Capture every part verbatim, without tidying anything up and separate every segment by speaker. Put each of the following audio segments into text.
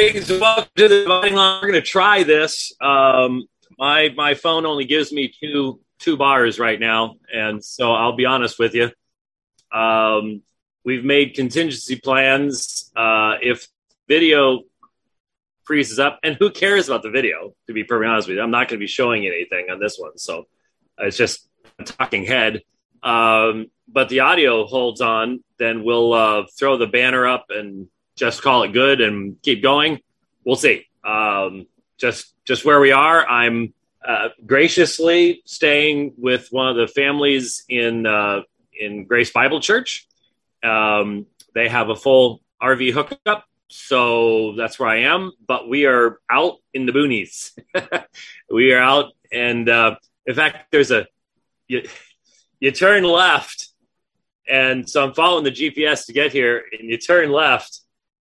Speaker 1: Greetings and welcome to the Dividing Line. We're going to try this. Um, my my phone only gives me two two bars right now, and so I'll be honest with you. Um, we've made contingency plans. Uh, if video freezes up, and who cares about the video? To be perfectly honest with you, I'm not going to be showing you anything on this one, so it's just a talking head. Um, but the audio holds on, then we'll uh, throw the banner up and just call it good and keep going. We'll see. Um, just just where we are. I'm uh, graciously staying with one of the families in uh, in Grace Bible Church. Um, they have a full R V hookup, so that's where I am. But we are out in the boonies. We are out, and uh, in fact, there's a you, you turn left, and so I'm following the G P S to get here, and you turn left.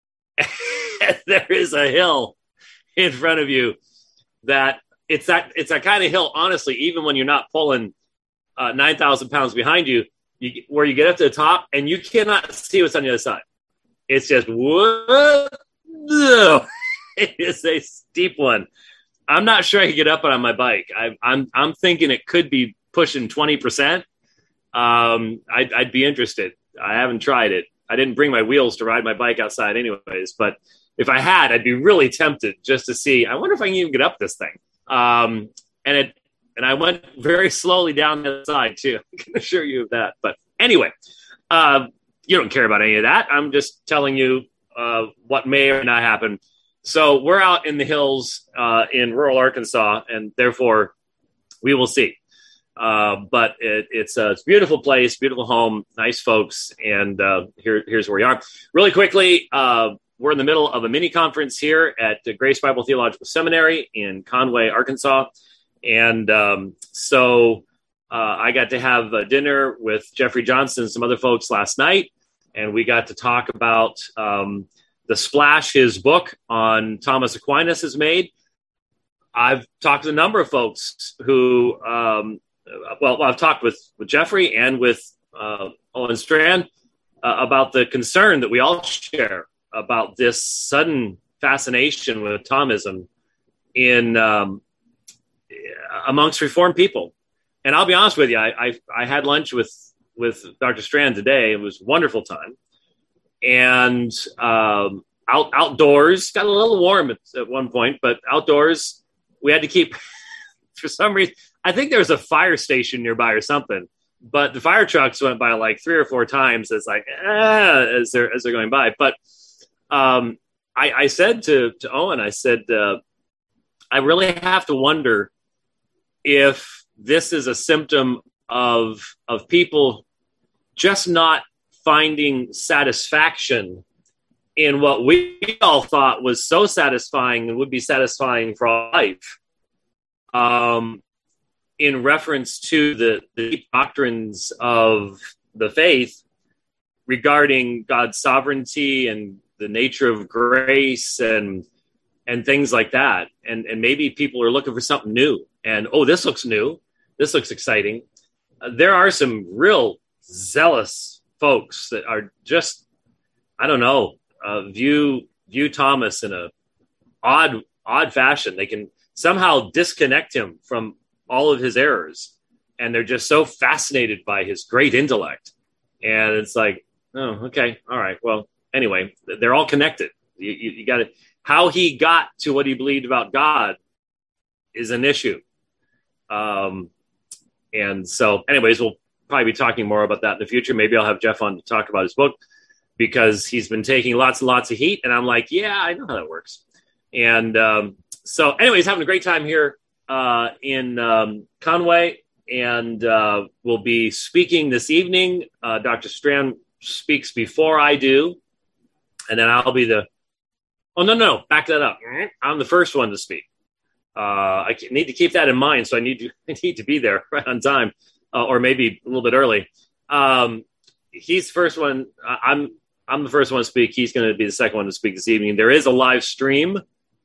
Speaker 1: There is a hill in front of you that it's that it's that kind of hill. Honestly, even when you're not pulling uh, nine thousand pounds behind you, you, where you get up to the top and you cannot see what's on the other side. It's just what? No. It is a steep one. I'm not sure I can get up on my bike. I, I'm I'm thinking it could be pushing twenty percent. Um, I'd, I'd be interested. I haven't tried it. I didn't bring my wheels to ride my bike outside anyways, but if I had, I'd be really tempted just to see, I wonder if I can even get up this thing. Um, and it, and I went very slowly down the side too. I can assure you of that. But anyway, uh, you don't care about any of that. I'm just telling you uh, what may or may not happen. So we're out in the hills uh, in rural Arkansas, and therefore we will see. Uh, but it, it's, a, it's a beautiful place, beautiful home, nice folks. And uh, here, here's where we are. Really quickly, uh, we're in the middle of a mini conference here at the Grace Bible Theological Seminary in Conway, Arkansas. And um, so uh, I got to have a dinner with Jeffrey Johnson and some other folks last night. And we got to talk about um, the splash his book on Thomas Aquinas has made. I've talked to a number of folks who... Um, Well, I've talked with, with Jeffrey and with uh, Owen Strand uh, about the concern that we all share about this sudden fascination with Thomism in um, amongst Reformed people. And I'll be honest with you, I, I, I had lunch with, with Doctor Strand today. It was a wonderful time. And um, out outdoors, got a little warm at, at one point, but outdoors, we had to keep, for some reason, I think there was a fire station nearby or something, but the fire trucks went by like three or four times as like, ah, as they're, as they're going by. But um, I, I said to, to Owen, I said, uh, I really have to wonder if this is a symptom of, of people just not finding satisfaction in what we all thought was so satisfying and would be satisfying for all life. Um, in reference to the, the deep doctrines of the faith regarding God's sovereignty and the nature of grace and and things like that. And, and maybe people are looking for something new. And, oh, this looks new. This looks exciting. Uh, there are some real zealous folks that are just, I don't know, uh, view view Thomas in a odd, odd fashion. They can somehow disconnect him from all of his errors, and they're just so fascinated by his great intellect. And it's like, oh, okay, all right. Well, anyway, they're all connected. You, you, you got to, how he got to what he believed about God is an issue. Um, and so, anyways, we'll probably be talking more about that in the future. Maybe I'll have Jeff on to talk about his book because he's been taking lots and lots of heat, and I'm like, yeah, I know how that works. And um, so, anyways, having a great time here. Uh, in um, Conway, and uh, we'll be speaking this evening. Uh, Doctor Strand speaks before I do, and then I'll be the, oh, no, no, back that up. I'm the first one to speak. Uh, I need to keep that in mind, so I need to, I need to be there right on time, uh, or maybe a little bit early. Um, he's the first one. I'm, I'm the first one to speak. He's going to be the second one to speak this evening. There is a live stream.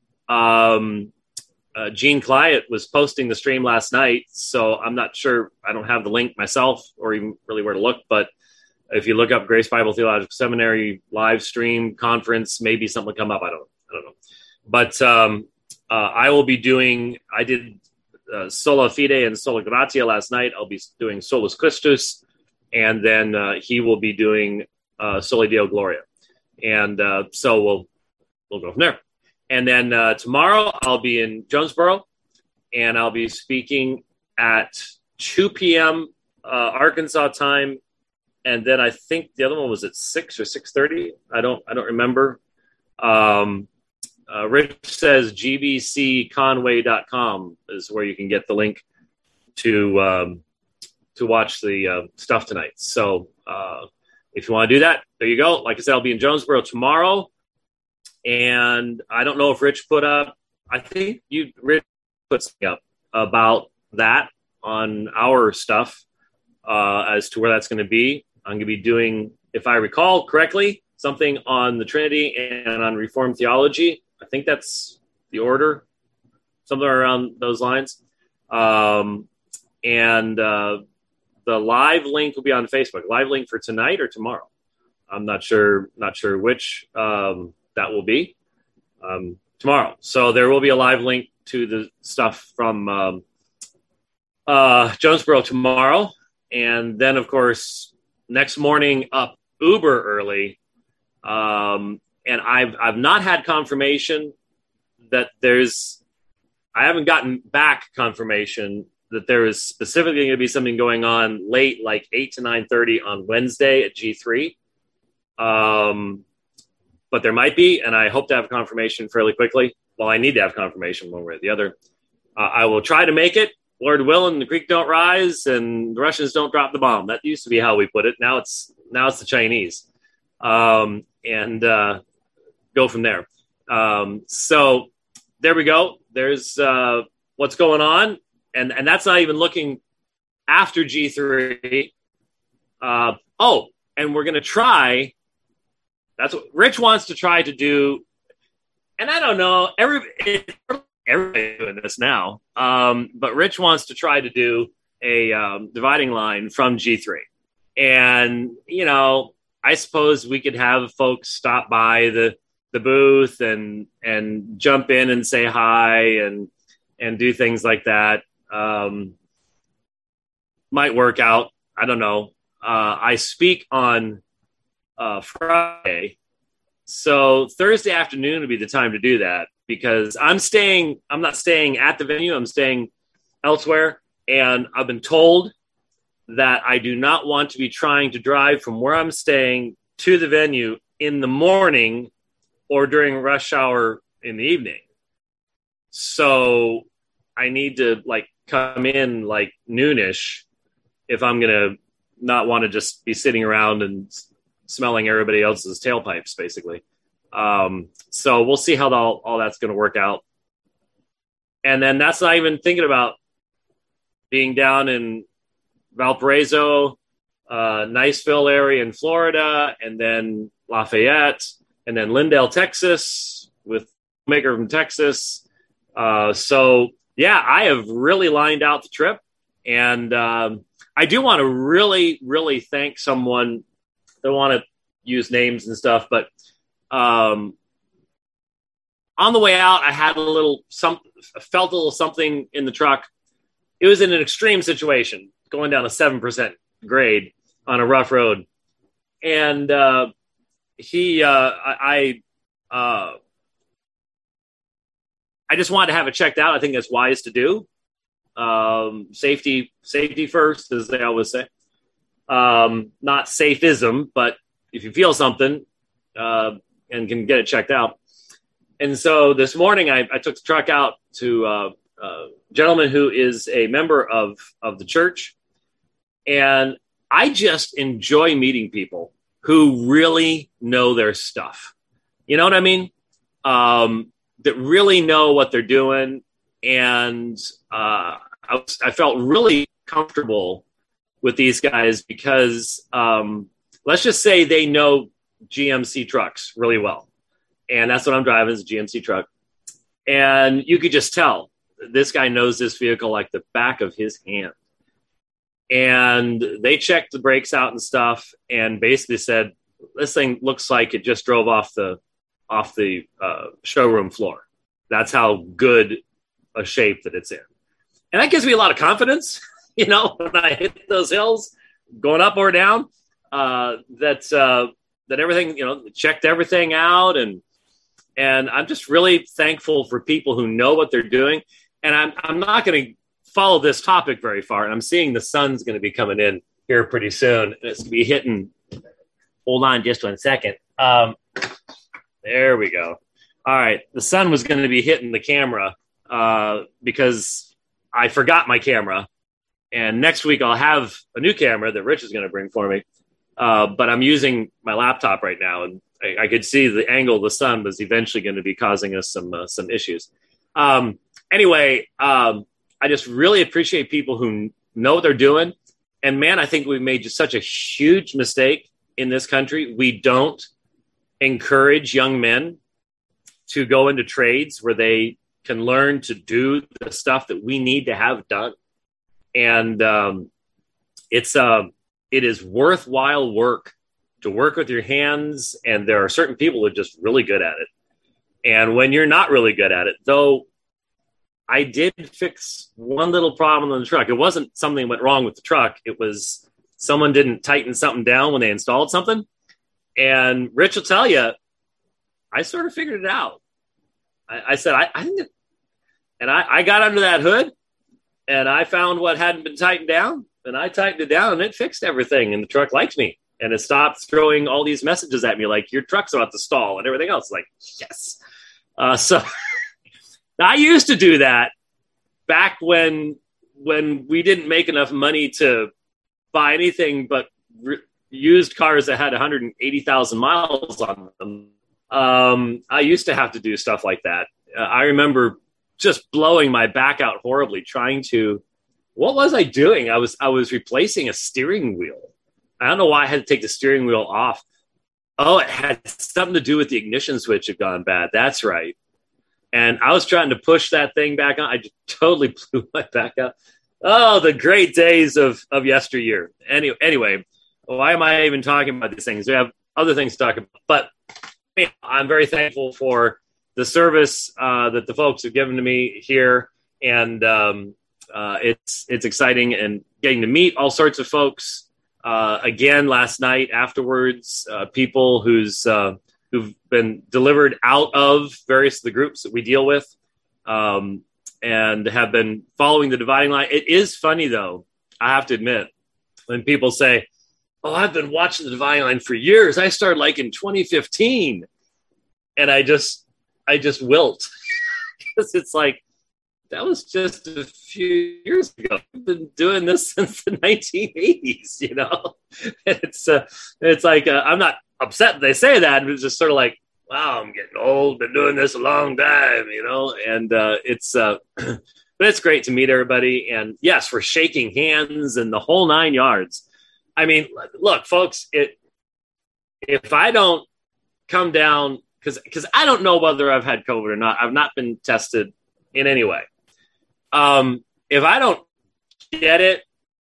Speaker 1: Um, Uh, Gene Client was posting the stream last night, so I'm not sure. I don't have the link myself or even really where to look, but if you look up Grace Bible Theological Seminary live stream conference, maybe something will come up. I don't, I don't know. but um, uh, I will be doing. I did uh, Sola Fide and Sola Gratia last night. I'll be doing Solus Christus, and then uh, he will be doing uh, Soli Deo Gloria, and uh, so we'll we'll go from there. And then uh, tomorrow I'll be in Jonesboro, and I'll be speaking at two p.m. Uh, Arkansas time, and then I think the other one was at six or six thirty. I don't I don't remember. Um, uh, Rich says G B C conway dot com is where you can get the link to um, to watch the uh, stuff tonight. So uh, if you want to do that, there you go. Like I said, I'll be in Jonesboro tomorrow. And I don't know if Rich put up, I think you, Rich put something up about that on our stuff uh, as to where that's going to be. I'm going to be doing, if I recall correctly, something on the Trinity and on Reformed theology. I think that's the order, somewhere around those lines. Um, and uh, the live link will be on Facebook. Live link for tonight or tomorrow. I'm not sure, not sure which. Um, that will be um, tomorrow. So there will be a live link to the stuff from um, uh, Jonesboro tomorrow. And then, of course, next morning up uber early. Um, and I've, I've not had confirmation that there's, I haven't gotten back confirmation that there is specifically going to be something going on late, like eight to nine thirty on Wednesday at G three. Um, But there might be, and I hope to have confirmation fairly quickly. Well, I need to have confirmation one way or the other. Uh, I will try to make it. Lord willing, the creek don't rise and the Russians don't drop the bomb. That used to be how we put it. Now it's now it's the Chinese, um, and uh, go from there. Um, so there we go. There's uh, what's going on, and and that's not even looking after G three. Uh, oh, and we're going to try. That's what Rich wants to try to do. And I don't know, every, everybody's doing this now. Um, but Rich wants to try to do a um, dividing line from G three. And, you know, I suppose we could have folks stop by the, the booth and, and jump in and say hi and, and do things like that. Um, might work out. I don't know. Uh, I speak on Uh, Friday. So Thursday afternoon would be the time to do that because I'm staying, I'm not staying at the venue. I'm staying elsewhere. And I've been told that I do not want to be trying to drive from where I'm staying to the venue in the morning or during rush hour in the evening. So I need to like come in like noonish if I'm going to not want to just be sitting around and smelling everybody else's tailpipes, basically. Um, so we'll see how the, all, all that's going to work out. And then that's not even thinking about being down in Valparaiso, uh, Niceville area in Florida, and then Lafayette, and then Lindale, Texas, with Maker from Texas. Uh, so, yeah, I have really lined out the trip. And um, I do want to really, really thank someone. Don't want to use names and stuff, but um, on the way out, I had a little some felt a little something in the truck. It was in an extreme situation, going down a seven percent grade on a rough road, and uh, he, uh, I, I, uh, I just wanted to have it checked out. I think that's wise to do. Um, safety, safety first, as they always say. Um, not safism, but if you feel something uh, and can get it checked out. And so this morning I, I took the truck out to uh, a gentleman who is a member of, of the church. And I just enjoy meeting people who really know their stuff. You know what I mean? Um, that really know what they're doing. And uh, I, was, I felt really comfortable with these guys because um, let's just say they know G M C trucks really well. And that's what I'm driving is a G M C truck. And you could just tell this guy knows this vehicle like the back of his hand. And they checked the brakes out and stuff and basically said, this thing looks like it just drove off the, off the uh, showroom floor. That's how good a shape that it's in. And that gives me a lot of confidence, you know, when I hit those hills, going up or down, uh, that, uh, that everything, you know, checked everything out. And, and I'm just really thankful for people who know what they're doing. And I'm, I'm not going to follow this topic very far. And I'm seeing the sun's going to be coming in here pretty soon. And it's going to be hitting. Hold on just one second. Um, there we go. All right. The sun was going to be hitting the camera uh, because I forgot my camera. And next week I'll have a new camera that Rich is going to bring for me. Uh, but I'm using my laptop right now, and I, I could see the angle of the sun was eventually going to be causing us some uh, some issues. Um, anyway, um, I just really appreciate people who know what they're doing. And man, I think we've made just such a huge mistake in this country. We don't encourage young men to go into trades where they can learn to do the stuff that we need to have done. And um, it's uh, it is worthwhile work to work with your hands. And there are certain people who are just really good at it. And when you're not really good at it, though, I did fix one little problem on the truck. It wasn't something that went wrong with the truck. It was someone didn't tighten something down when they installed something. And Rich will tell you, I sort of figured it out. I, I said, I, I think it, and I, I got under that hood and I found what hadn't been tightened down, and I tightened it down and it fixed everything. And the truck liked me, and it stopped throwing all these messages at me like, your truck's about to stall and everything else. Like, yes. Uh, so I used to do that back when, when we didn't make enough money to buy anything but re- used cars that had one hundred eighty thousand miles on them. Um, I used to have to do stuff like that. Uh, I remember just blowing my back out horribly trying to, what was I doing? I was, I was replacing a steering wheel. I don't know why I had to take the steering wheel off. Oh, it had something to do with the ignition switch had gone bad. That's right. And I was trying to push that thing back on. I just totally blew my back out. Oh, the great days of, of yesteryear. Any, anyway, why am I even talking about these things? We have other things to talk about. But I'm very thankful for the service uh, that the folks have given to me here. And um, uh, it's it's exciting, and getting to meet all sorts of folks. Uh, again, last night afterwards, uh, people who's uh, who've been delivered out of various of the groups that we deal with, um, and have been following the dividing line. It is funny, though, I have to admit, when people say, oh, I've been watching the dividing line for years. I started like in twenty fifteen. And I just, I just wilt. Because it's like, that was just a few years ago. I've been doing this since the nineteen eighties, you know? It's uh, it's like, uh, I'm not upset that they say that. It's just sort of like, wow, I'm getting old, been doing this a long time, you know? And uh, it's, uh, but it's great to meet everybody. And yes, we're shaking hands and the whole nine yards. I mean, look, folks, it, if I don't come down, because because I don't know whether I've had COVID or not. I've not been tested in any way. Um, if I don't get it,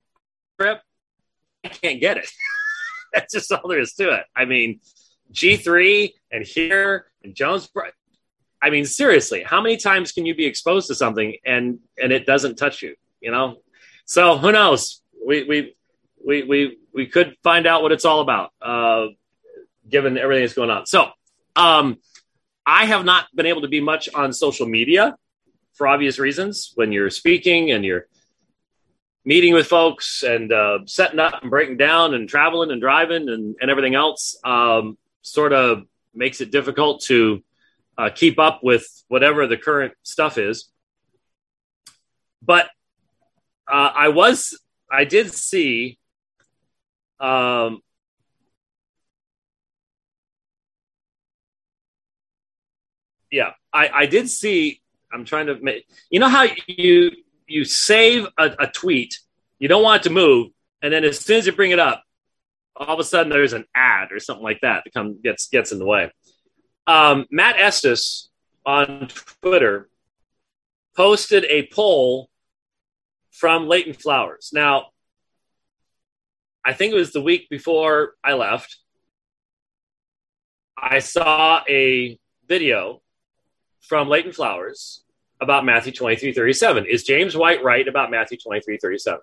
Speaker 1: I can't get it. That's just all there is to it. I mean, G three and here and Jones. I mean, seriously, how many times can you be exposed to something and and it doesn't touch you? You know, so who knows? We we we we we could find out what it's all about, uh, given everything that's going on. So. Um, I have not been able to be much on social media for obvious reasons. When you're speaking and you're meeting with folks and uh, setting up and breaking down and traveling and driving and, and everything else, um, sort of makes it difficult to uh, keep up with whatever the current stuff is. But uh, I was, I did see, um, Yeah, I, I did see. I'm trying to make. You know how you you save a, a tweet, you don't want it to move, and then as soon as you bring it up, all of a sudden there's an ad or something like that that comes gets gets in the way. Um, Matt Estes on Twitter posted a poll from Leighton Flowers. Now, I think it was the week before I left. I saw a video from Leighton Flowers about Matthew twenty-three thirty-seven. Is James White right about Matthew twenty-three thirty-seven?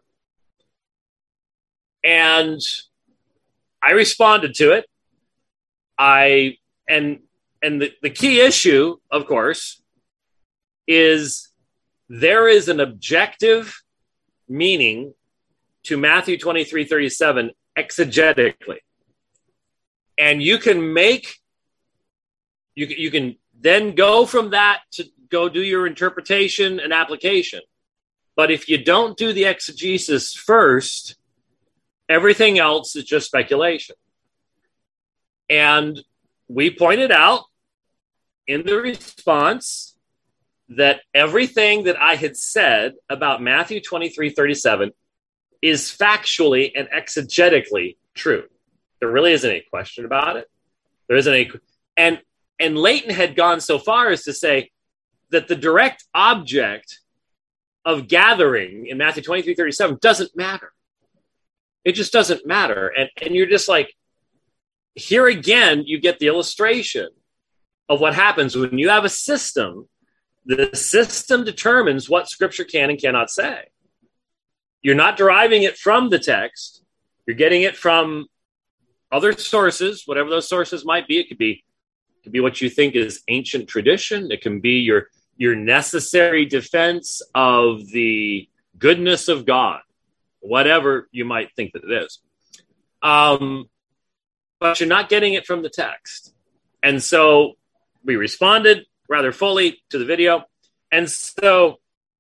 Speaker 1: And I responded to it. I and and the, the key issue, of course, is there is an objective meaning to Matthew twenty-three thirty-seven exegetically. And you can make, you, you can then go from that to go do your interpretation and application. But if you don't do the exegesis first, everything else is just speculation. And we pointed out in the response that everything that I had said about Matthew twenty-three thirty-seven is factually and exegetically true. There really isn't any question about it. There isn't any, and and Leighton had gone so far as to say that the direct object of gathering in Matthew twenty-three thirty-seven doesn't matter. It just doesn't matter. And, and you're just like, here again, you get the illustration of what happens when you have a system. The system determines what Scripture can and cannot say. You're not deriving it from the text. You're getting it from other sources, whatever those sources might be. It could be, it could be what you think is ancient tradition. It can be your, your necessary defense of the goodness of God, whatever you might think that it is. Um, but you're not getting it from the text. And so we responded rather fully to the video. And so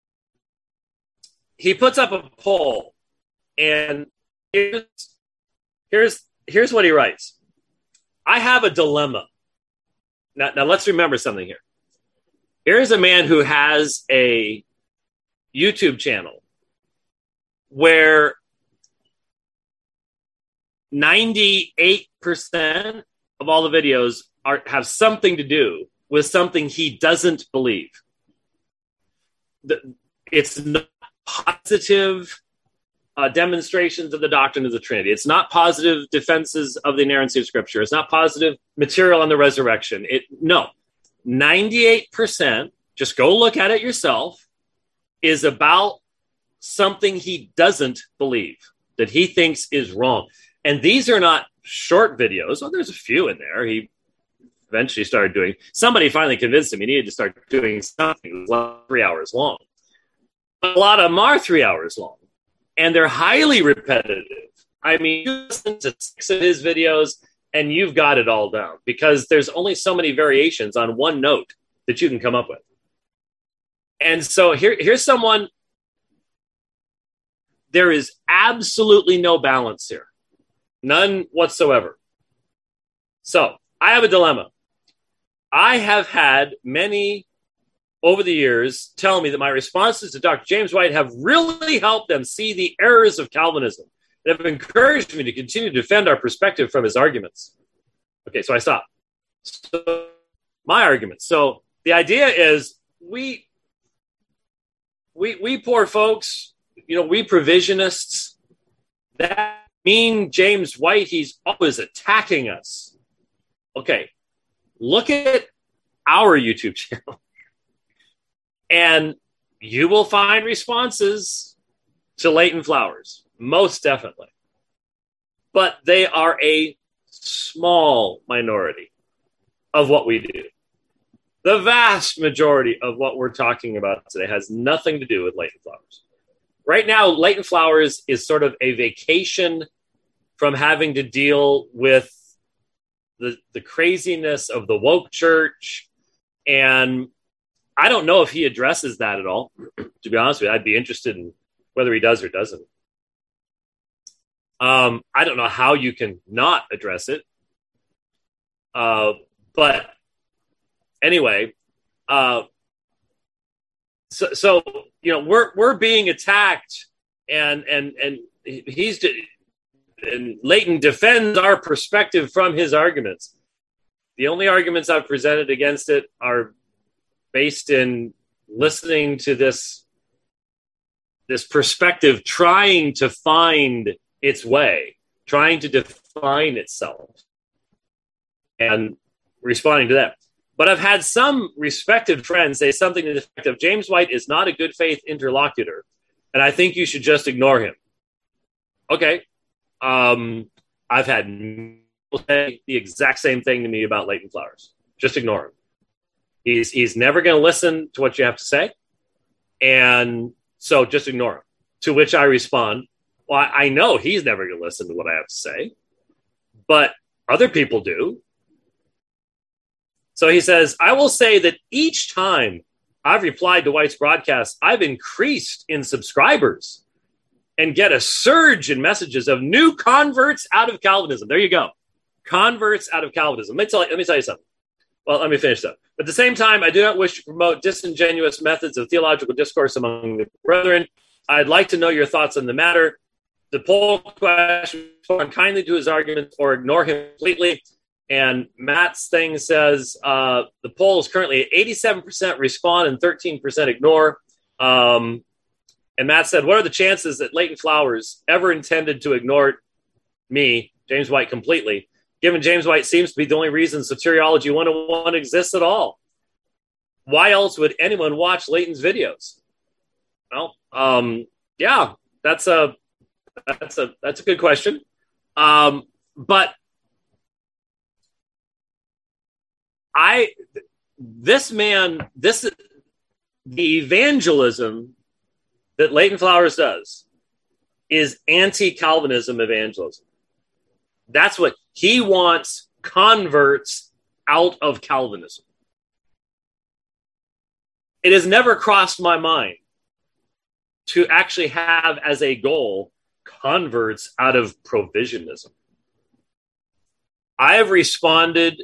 Speaker 1: he puts up a poll, and here's, here's, here's what he writes. I have a dilemma. Now, now let's remember something here. Here's a man who has a YouTube channel where ninety-eight percent of all the videos are, have something to do with something he doesn't believe. The, it's not positive uh, demonstrations of the doctrine of the Trinity. It's not positive defenses of the inerrancy of Scripture. It's not positive material on the resurrection. It no, ninety-eight percent, just go look at it yourself, is about something he doesn't believe, that he thinks is wrong. And these are not short videos. Well, there's a few in there. He eventually started doing, somebody finally convinced him he needed to start doing something that was three hours long. But a lot of them are three hours long, and they're highly repetitive. I mean, you listen to six of his videos, and you've got it all down, because there's only so many variations on one note that you can come up with. And so here, here's someone, there is absolutely no balance here. None whatsoever. So I have a dilemma. I have had many over the years tell me that my responses to Doctor James White have really helped them see the errors of Calvinism and have encouraged me to continue to defend our perspective from his arguments. Okay, so I stop. So, my argument. So the idea is we, we, we poor folks, you know, we provisionists, that mean James White, he's always attacking us. Okay, look at our YouTube channel, and you will find responses to Leighton Flowers, most definitely. But they are a small minority of what we do. The vast majority of what we're talking about today has nothing to do with Leighton Flowers. Right now, Leighton Flowers is sort of a vacation from having to deal with the, the craziness of the woke church. And I don't know if he addresses that at all. To be honest with you, I'd be interested in whether he does or doesn't. Um, I don't know how you can not address it. Uh, but anyway, uh, so, so, you know, we're, we're being attacked, and, and, and he's, and Leighton defends our perspective from his arguments. The only arguments I've presented against it are based in listening to this, this perspective trying to find its way, trying to define itself, and responding to that. But I've had some respected friends say something to the effect of James White is not a good faith interlocutor, and I think you should just ignore him. Okay. Um, I've had people say the exact same thing to me about Leighton Flowers. Just ignore him. He's he's never going to listen to what you have to say, and so just ignore him. To which I respond, well, I know he's never going to listen to what I have to say, but other people do. So he says, I will say that each time I've replied to White's broadcast, I've increased in subscribers and get a surge in messages of new converts out of Calvinism. There you go. Converts out of Calvinism. Let me tell you, let me tell you something. Well, let me finish that. But at the same time, I do not wish to promote disingenuous methods of theological discourse among the brethren. I'd like to know your thoughts on the matter. The poll question, respond kindly to his arguments or ignore him completely. And Matt's thing says uh, the poll is currently at eighty-seven percent respond and thirteen percent ignore. Um, and Matt said, what are the chances that Leighton Flowers ever intended to ignore me, James White, completely, given James White seems to be the only reason Soteriology one oh one exists at all? Why else would anyone watch Leighton's videos? Well, um, yeah, that's a that's a that's a good question. Um, but I, this man, this the evangelism that Leighton Flowers does is anti-Calvinism evangelism. That's what he wants, converts out of Calvinism. It has never crossed my mind to actually have as a goal converts out of provisionism. I have responded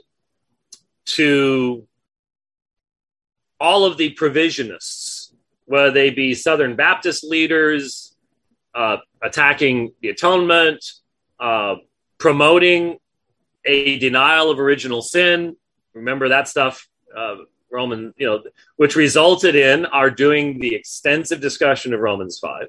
Speaker 1: to all of the provisionists, whether they be Southern Baptist leaders, uh, attacking the atonement, uh, promoting a denial of original sin. Remember that stuff, uh, Roman, you know, which resulted in our doing the extensive discussion of Romans five.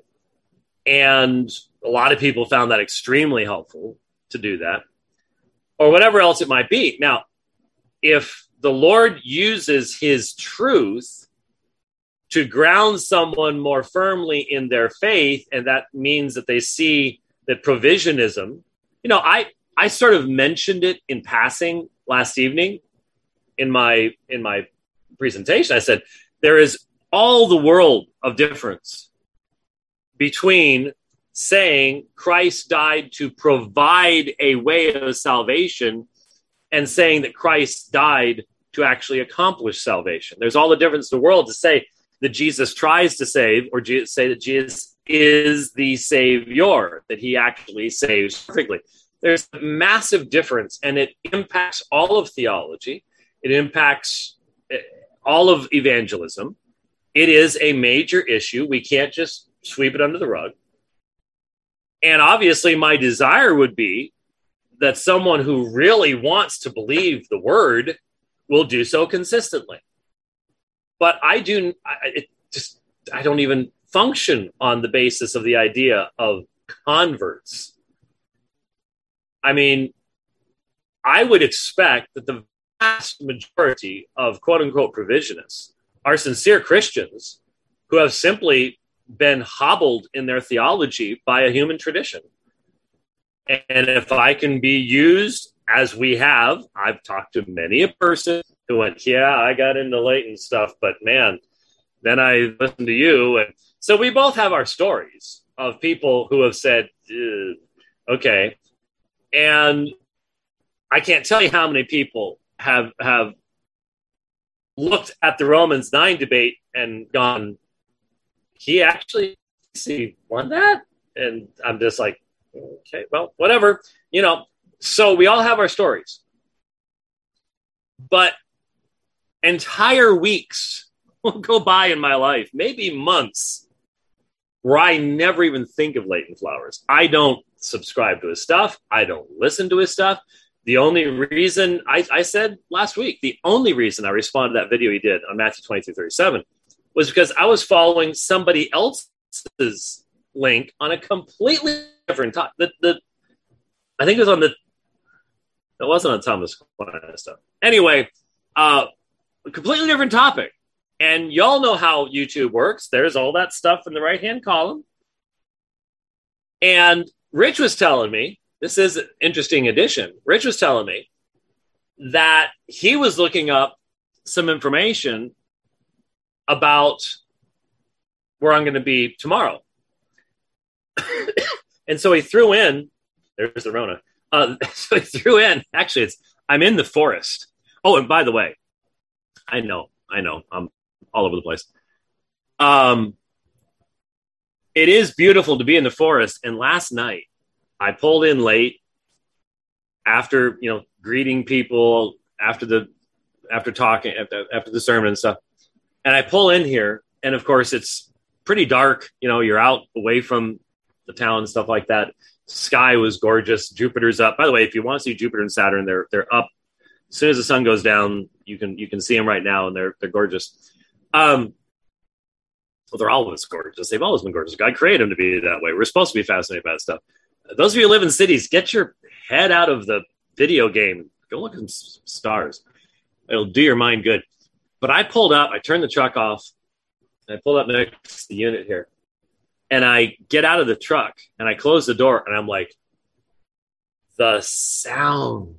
Speaker 1: And a lot of people found that extremely helpful to do that, or whatever else it might be. Now, if the Lord uses his truth to ground someone more firmly in their faith, and that means that they see that provisionism, you know, I, I sort of mentioned it in passing last evening in my, in my presentation. I said, there is all the world of difference between saying Christ died to provide a way of salvation and saying that Christ died to actually accomplish salvation. There's all the difference in the world to say that Jesus tries to save, or say that Jesus is the Savior, that he actually saves perfectly. There's a massive difference, and it impacts all of theology. It impacts all of evangelism. It is a major issue. We can't just sweep it under the rug. And obviously, my desire would be that someone who really wants to believe the word will do so consistently. But I do, I, it just, I don't even function on the basis of the idea of converts. I mean, I would expect that the vast majority of quote unquote provisionists are sincere Christians who have simply been hobbled in their theology by a human tradition. And if I can be used as we have, I've talked to many a person who went, yeah, I got into Leighton stuff, but man, then I listened to you. And so we both have our stories of people who have said, okay. And I can't tell you how many people have, have looked at the Romans nine debate and gone, he actually he won that? And I'm just like, okay, well, whatever, you know. So we all have our stories, but entire weeks will go by in my life, maybe months, where I never even think of Leighton Flowers. I don't subscribe to his stuff. I don't listen to his stuff. The only reason I, I said last week, the only reason I responded to that video he did on Matthew twenty-three thirty-seven was because I was following somebody else's link on a completely different topic. The, the, I think it was on the, it wasn't on Thomas Aquinas stuff. Anyway, uh, a completely different topic. And y'all know how YouTube works. There's all that stuff in the right-hand column. And Rich was telling me, this is an interesting addition. Rich was telling me that he was looking up some information about where I'm going to be tomorrow. And so he threw in, there's the Rona. Uh, so he threw in, actually, it's I'm in the forest. Oh, and by the way, I know, I know, I'm all over the place. Um, it is beautiful to be in the forest. And last night, I pulled in late after, you know, greeting people after the, after talking, after, after the sermon and stuff. And I pull in here, and of course, it's pretty dark. You know, you're out away from the town and stuff like that. Sky was gorgeous. Jupiter's up. By the way, if you want to see Jupiter and Saturn, they're they're up. As soon as the sun goes down, you can you can see them right now, and they're they're gorgeous. Um, well, they're always gorgeous. They've always been gorgeous. God created them to be that way. We're supposed to be fascinated by that stuff. Those of you who live in cities, get your head out of the video game. Go look at some stars. It'll do your mind good. But I pulled up. I turned the truck off. And I pulled up next to the unit here. And I get out of the truck. And I close the door. And I'm like, the sound.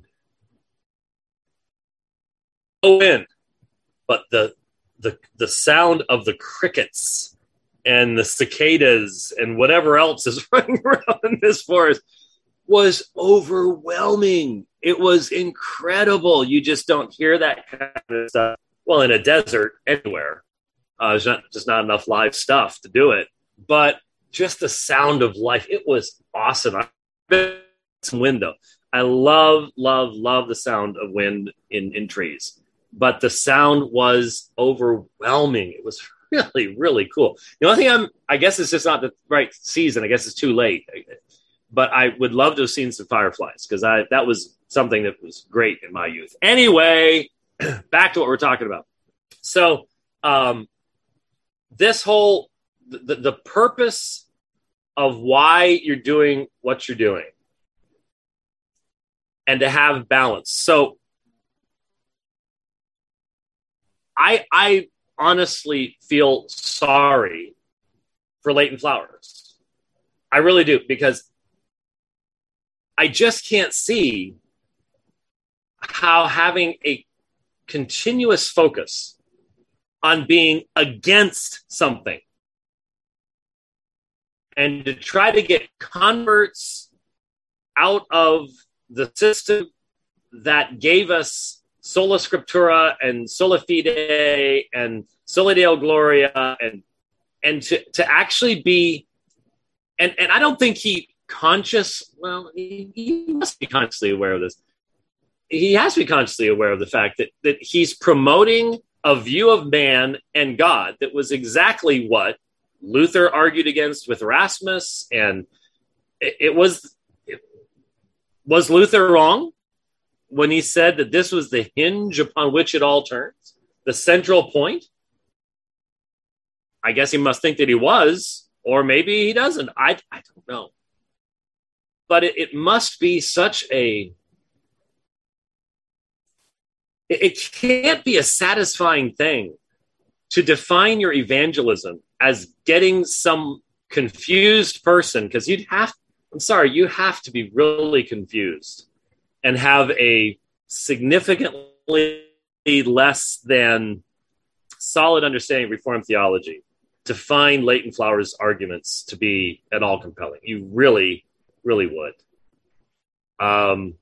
Speaker 1: No wind. But the, the, the sound of the crickets and the cicadas and whatever else is running around in this forest was overwhelming. It was incredible. You just don't hear that kind of stuff. Well, in a desert anywhere, uh, there's not just not enough live stuff to do it. But just the sound of life, it was awesome. I've been some window. I love, love, love the sound of wind in, in trees. But the sound was overwhelming. It was really, really cool. The only thing I'm, I guess it's just not the right season. I guess it's too late. But I would love to have seen some fireflies because I that was something that was great in my youth. Anyway, back to what we're talking about. So um, this whole, the, the purpose of why you're doing what you're doing and to have balance. So I, I honestly feel sorry for Leighton Flowers. I really do, because I just can't see how having a continuous focus on being against something and to try to get converts out of the system that gave us sola scriptura and sola fide and sola deo gloria and and to, to actually be and, and I don't think he conscious well he, he must be consciously aware of this. He has to be consciously aware of the fact that that he's promoting a view of man and God that was exactly what Luther argued against with Erasmus. And it, it was it, was Luther wrong when he said that this was the hinge upon which it all turns, the central point? I guess he must think that he was, or maybe he doesn't. I, I don't know. But it, it must be such a... It, it can't be a satisfying thing to define your evangelism as getting some confused person, because you'd have... I'm sorry, you have to be really confused and have a significantly less than solid understanding of Reformed theology to find Leighton Flowers' arguments to be at all compelling. You really, really would. Um,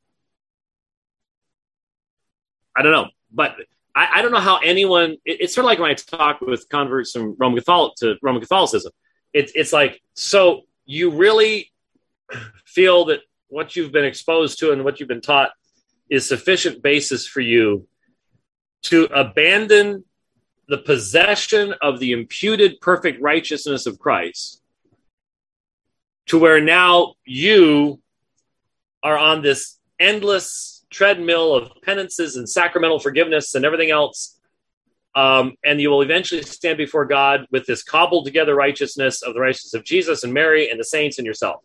Speaker 1: I don't know, but I, I don't know how anyone. It, it's sort of like when I talk with converts from Roman Catholic to Roman Catholicism. It's it's like, so you really feel that what you've been exposed to and what you've been taught is sufficient basis for you to abandon the possession of the imputed perfect righteousness of Christ, to where now you are on this endless treadmill of penances and sacramental forgiveness and everything else. Um, and you will eventually stand before God with this cobbled together righteousness of the righteousness of Jesus and Mary and the saints and yourself.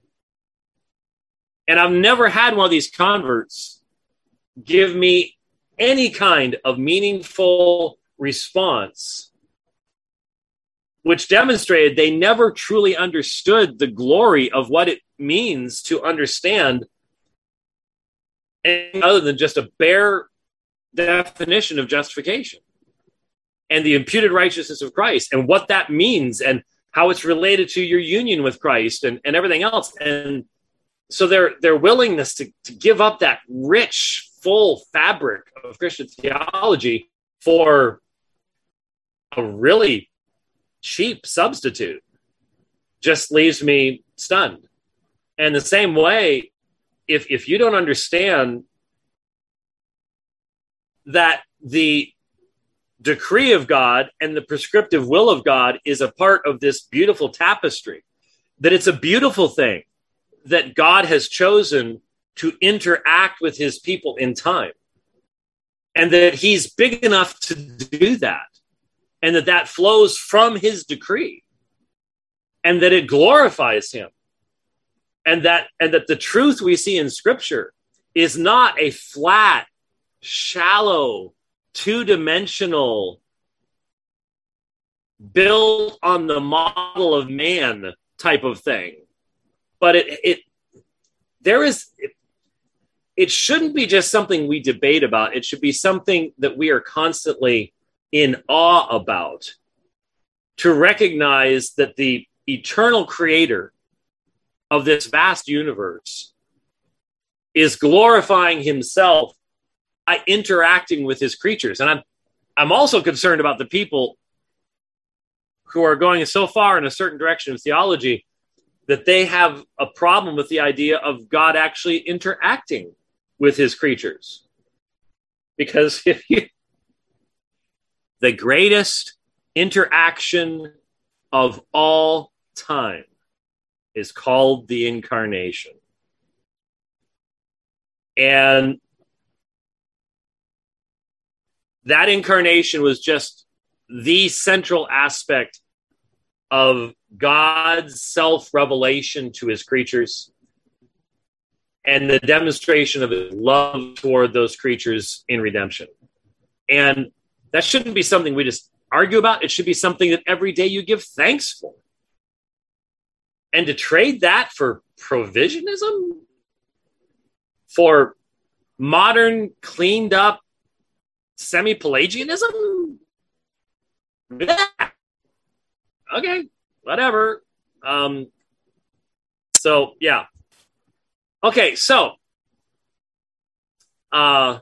Speaker 1: And I've never had one of these converts give me any kind of meaningful response, which demonstrated they never truly understood the glory of what it means to understand anything other than just a bare definition of justification and the imputed righteousness of Christ and what that means and how it's related to your union with Christ and, and everything else. And so their their willingness to, to give up that rich, full fabric of Christian theology for a really cheap substitute just leaves me stunned. And the same way, if if you don't understand that the decree of God and the prescriptive will of God is a part of this beautiful tapestry, that it's a beautiful thing that God has chosen to interact with his people in time, and that he's big enough to do that, and that that flows from his decree, and that it glorifies him, and that and that the truth we see in Scripture is not a flat, shallow, two-dimensional, built on the model of man type of thing. But it it there is it, it shouldn't be just something we debate about. It should be something that we are constantly in awe about, to recognize that the eternal creator of this vast universe is glorifying himself by interacting with his creatures. And I'm I'm also concerned about the people who are going so far in a certain direction of theology that they have a problem with the idea of God actually interacting with his creatures. Because if you, the greatest interaction of all time is called the incarnation. And that incarnation was just the central aspect of God's self-revelation to his creatures and the demonstration of his love toward those creatures in redemption. And that shouldn't be something we just argue about. It should be something that every day you give thanks for. And to trade that for provisionism, for modern, cleaned up semi-Pelagianism? Okay, whatever. Um, so, yeah. Okay, so uh,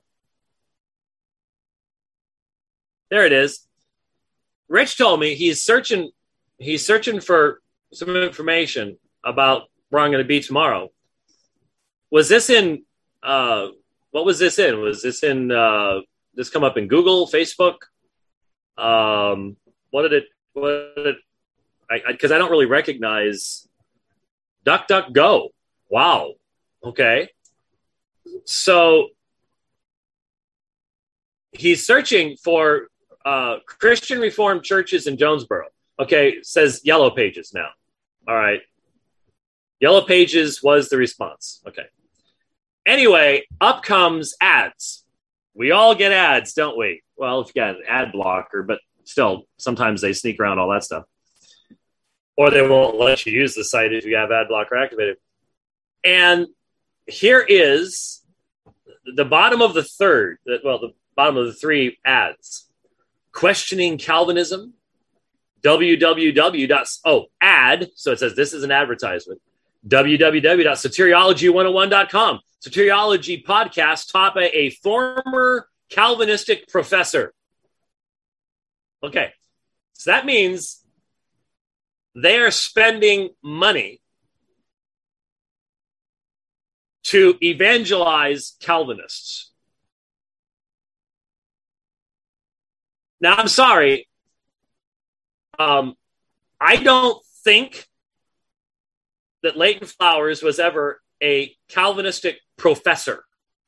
Speaker 1: there it is. Rich told me he's searching he's searching for some information about where I'm going to be tomorrow. Was this in uh, what was this in? Was this in uh, this come up in Google, Facebook? Um, what did it what did it I because I, I don't really recognize DuckDuckGo. Wow. Okay. So he's searching for uh, Christian Reformed churches in Jonesboro. Okay, says Yellow Pages now. All right. Yellow Pages was the response. Okay. Anyway, up comes ads. We all get ads, don't we? Well, if you got an ad blocker, but still, sometimes they sneak around all that stuff. Or they won't let you use the site if you have ad blocker activated. And here is the bottom of the third, well, the bottom of the three ads. Questioning Calvinism, www. Oh, ad. So it says this is an advertisement. w w w dot soteriology one oh one dot com. Soteriology podcast taught by a former Calvinistic professor. Okay. So that means they are spending money to evangelize Calvinists. Now, I'm sorry. Um, I don't think that Leighton Flowers was ever a Calvinistic professor.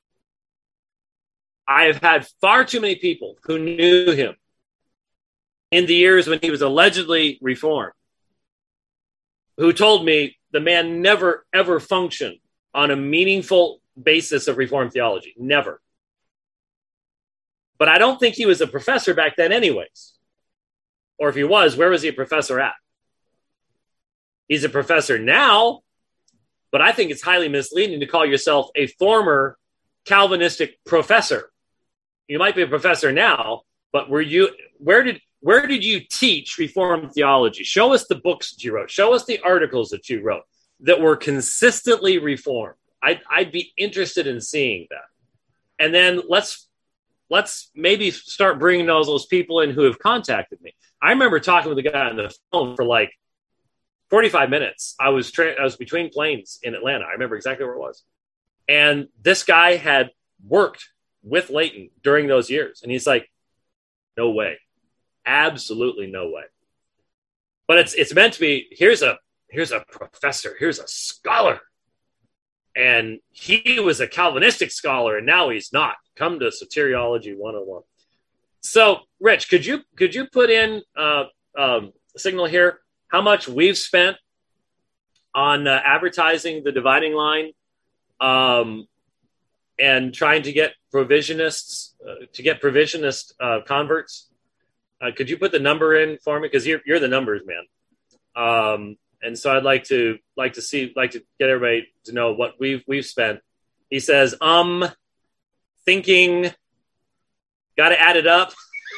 Speaker 1: I have had far too many people who knew him in the years when he was allegedly Reformed, who told me the man never, ever functioned on a meaningful basis of Reformed theology. Never. But I don't think he was a professor back then anyways. Or if he was, where was he a professor at? He's a professor now, but I think it's highly misleading to call yourself a former Calvinistic professor. You might be a professor now, but were you, where did, where did you teach Reformed theology? Show us the books that you wrote. Show us the articles that you wrote that were consistently Reformed. I'd, I'd be interested in seeing that. And then let's, let's maybe start bringing those, those people in who have contacted me. I remember talking with a guy on the phone for like forty-five minutes. I was tra- I was between planes in Atlanta. I remember exactly where it was. And this guy had worked with Leighton during those years. And he's like, no way. Absolutely no way. But it's it's meant to be, here's a here's a professor, here's a scholar. And he was a Calvinistic scholar, and now he's not. Come to Soteriology one oh one. So, Rich, could you could you put in uh, um, a signal here? How much we've spent on uh, advertising the Dividing Line um, and trying to get provisionists, uh, to get provisionist uh, converts? Uh, could you put the number in for me? Because you're you're the numbers man, um, and so I'd like to like to see like to get everybody to know what we've we've spent. He says, um, thinking, got to add it up.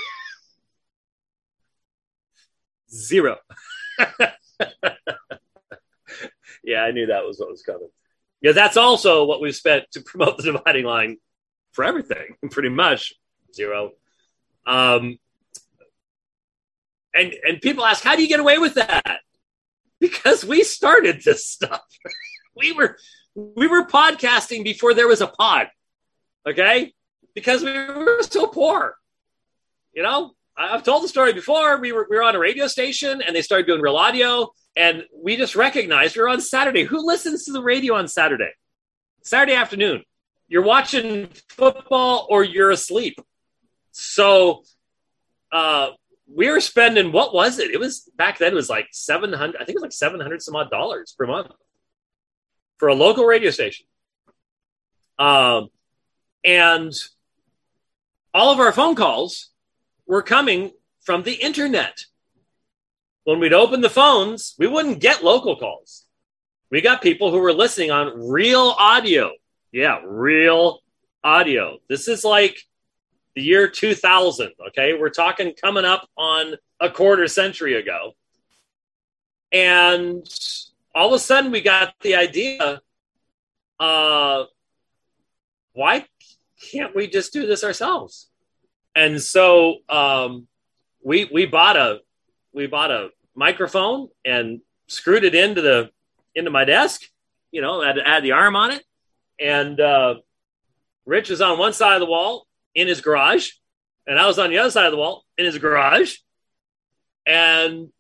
Speaker 1: Zero. Yeah, I knew that was what was coming. Yeah, that's also what we've spent to promote the Dividing Line for everything, pretty much zero. Um, and and people ask, how do you get away with that? Because we started this stuff. we were we were podcasting before there was a pod. Okay, because we were so poor, you know. I've told the story before. We were we were on a radio station, and they started doing real audio, and we just recognized we were on Saturday. Who listens to the radio on Saturday? Saturday afternoon. You're watching football or you're asleep. So uh, we were spending, what was it? It was, back then it was like seven hundred, I think it was like seven hundred some odd dollars per month for a local radio station. Um, and all of our phone calls were coming from the internet. When we'd open the phones, we wouldn't get local calls. We got people who were listening on real audio. Yeah, real audio. This is like the year two thousand, okay? We're talking coming up on a quarter century ago. And all of a sudden we got the idea, uh, why can't we just do this ourselves? And so um, we we bought a we bought a microphone and screwed it into the into my desk. You know, had, had the arm on it, and uh, Rich was on one side of the wall in his garage, and I was on the other side of the wall in his garage. And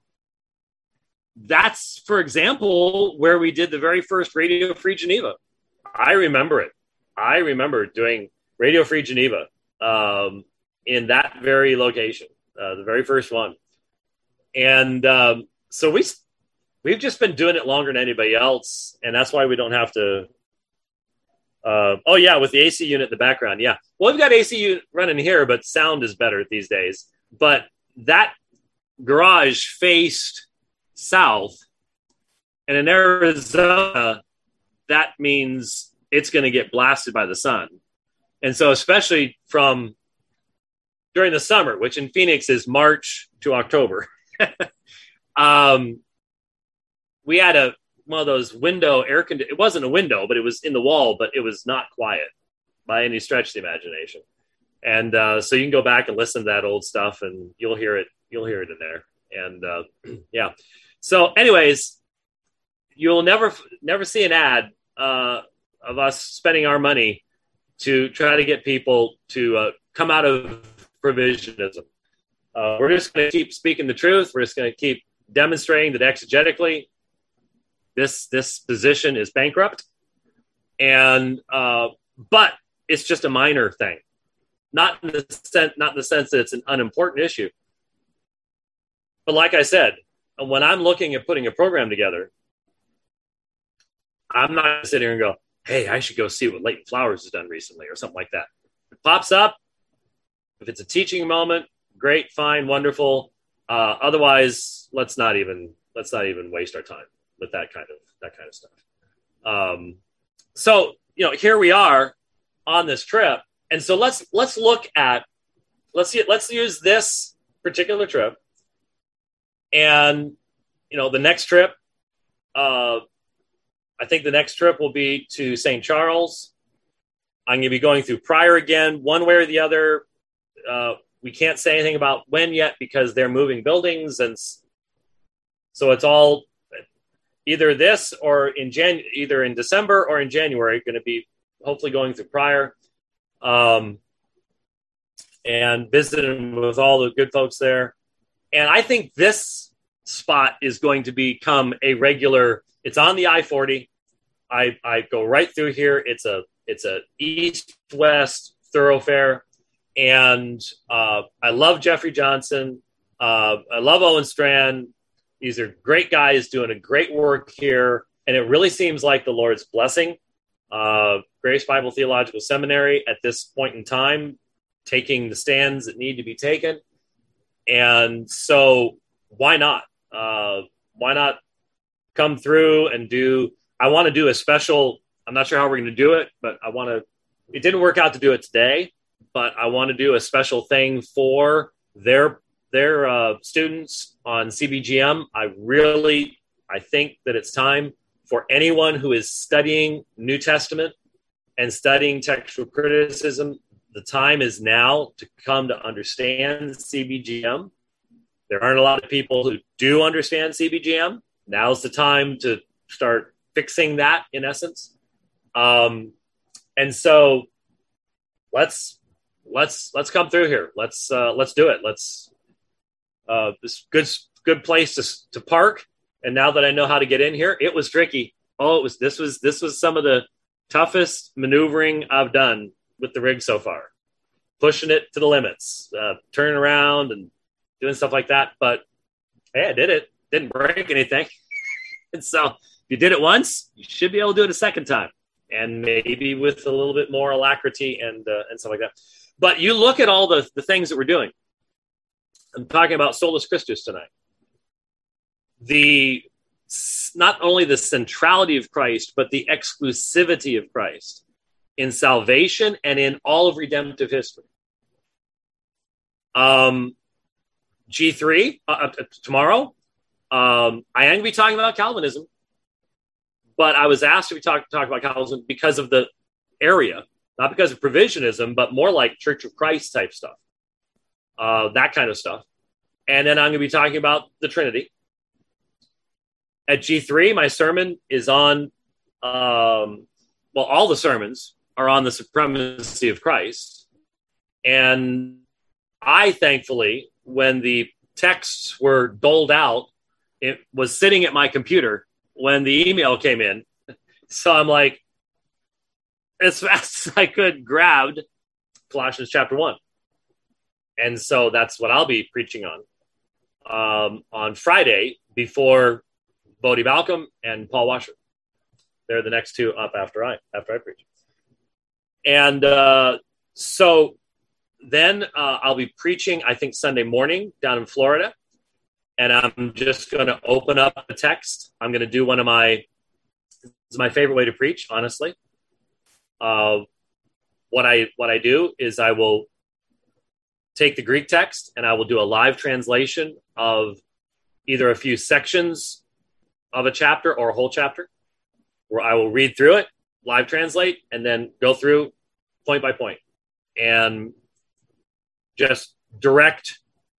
Speaker 1: that's, for example, where we did the very first Radio Free Geneva. I remember it. I remember doing Radio Free Geneva. Um, in that very location, uh, the very first one. And um, so we, we've just been doing it longer than anybody else, and that's why we don't have to... Uh, oh, yeah, with the A C unit in the background, yeah. Well, we've got A C unit running here, but sound is better these days. But that garage faced south, and in Arizona, that means it's going to get blasted by the sun. And so especially from during the summer, which in Phoenix is March to October, um, we had a one of those window air conditioning. It wasn't a window, but it was in the wall, but it was not quiet by any stretch of the imagination. And uh, so you can go back and listen to that old stuff, and you'll hear it. You'll hear it in there. And uh, yeah. So, anyways, you'll never never see an ad uh, of us spending our money to try to get people to uh, come out of provisionism. Uh, we're just going to keep speaking the truth. We're just going to keep demonstrating that exegetically this this position is bankrupt. And uh, but it's just a minor thing, not in the sense not in the sense that it's an unimportant issue. But like I said, when I'm looking at putting a program together, I'm not going to sit here and go, hey, I should go see what Leighton Flowers has done recently or something like that. It pops up. if it's a teaching moment, great, fine, wonderful. Uh, otherwise, let's not even let's not even waste our time with that kind of that kind of stuff. Um, so you know, here we are on this trip, and so let's let's look at let's see let's use this particular trip, and you know, the next trip. Uh, I think the next trip will be to Saint Charles. I'm going to be going through Pryor again, one way or the other. Uh, we can't say anything about when yet because they're moving buildings, and so it's all either this or in Jan, either in December or in January. Going to be hopefully going through Pryor, um, and visiting with all the good folks there. And I think this spot is going to become a regular. It's on the I forty. I I go right through here. It's a it's a east-west thoroughfare. And uh, I love Jeffrey Johnson. Uh, I love Owen Strand. These are great guys doing a great work here. And it really seems like the Lord's blessing uh, Grace Bible Theological Seminary at this point in time, taking the stands that need to be taken. And so why not? Uh, why not come through and do, I want to do a special, I'm not sure how we're going to do it, but I want to, it didn't work out to do it today, but I want to do a special thing for their their uh, students on C B G M. I really, I think that it's time for anyone who is studying New Testament and studying textual criticism. The time is now to come to understand C B G M. There aren't a lot of people who do understand C B G M. Now's the time to start fixing that, in essence. Um, and so let's let's let's come through here. Let's uh, let's do it. Let's uh, this good good place to to park. And now that I know how to get in here, it was tricky. Oh, it was this was this was some of the toughest maneuvering I've done with the rig so far, pushing it to the limits, uh, turning around and doing stuff like that. But hey, I did it. Didn't break anything. And so if you did it once, you should be able to do it a second time, and maybe with a little bit more alacrity and uh, and stuff like that. But you look at all the, the things that we're doing. I'm talking about Solus Christus tonight. The not only the centrality of Christ, but the exclusivity of Christ in salvation and in all of redemptive history. Um, G three, uh, tomorrow, um, I am going to be talking about Calvinism, but I was asked to be talk, talk about Calvinism because of the area, not because of provisionism, but more like Church of Christ type stuff, uh, that kind of stuff. And then I'm going to be talking about the Trinity. At G three, my sermon is on, um, well, all the sermons are on the supremacy of Christ. And I, thankfully, when the texts were doled out, it was sitting at my computer when the email came in. So I'm like, as fast as I could, grabbed Colossians chapter one. And so that's what I'll be preaching on um, on Friday before Bodie Balcom and Paul Washer. They're the next two up after I after I preach. And uh, so then uh, I'll be preaching, I think, Sunday morning down in Florida. And I'm just going to open up a text. I'm going to do one of my, it's my favorite way to preach, honestly. Uh, what I what I do is I will take the Greek text and I will do a live translation of either a few sections of a chapter or a whole chapter, where I will read through it, live translate, and then go through point by point and just direct